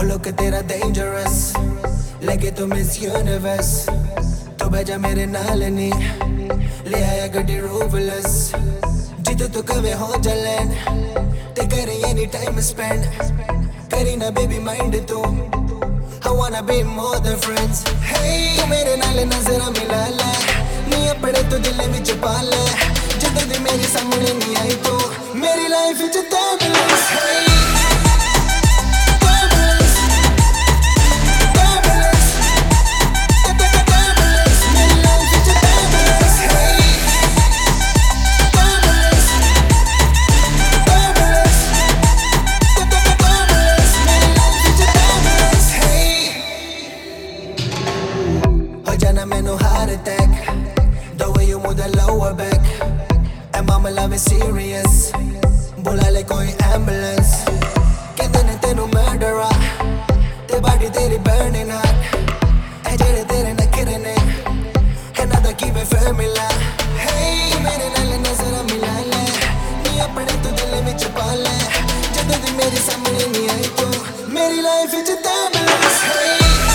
look तेरा dangerous लगे तो Miss Universe तो बजा मेरे नाल नी ले आया गड्डी roofless जितु तू कवे हो जलन ते करे any time spend करी ना baby mind तू I wanna be more than friends hey तू मेरे नाल नजरा मिला ले नी अपने तो दिल में छुपा ले जद दी मेरे सामने नहीं आई तू मेरी लाइफ विच timeless hey Jana menu heart attack the way you move the lower back and mama love is serious bola le koi ambulance kende ne tenu murderer te body teri burning hot ai jere tere nakhre ne another keep it formula hey mere naal nazara mila le ni apne tu dil vich pa le jad di mere samne nahi aayi tu meri life vich timeless hey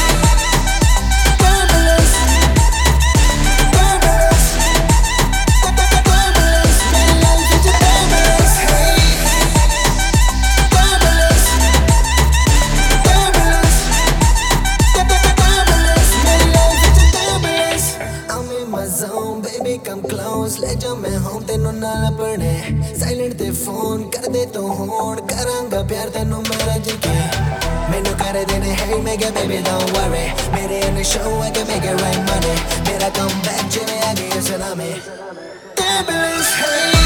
baby come close ले जा मैं हूँ तेनू नाल पड़े silent ते phone कर दे तो होड़ करांगा प्यार तेनू मेरा जिके मैनू कर देने hey mega baby don't worry मेरे in the show I can make it right money मेरा comeback जिन्हें आगे सुना में timeless hey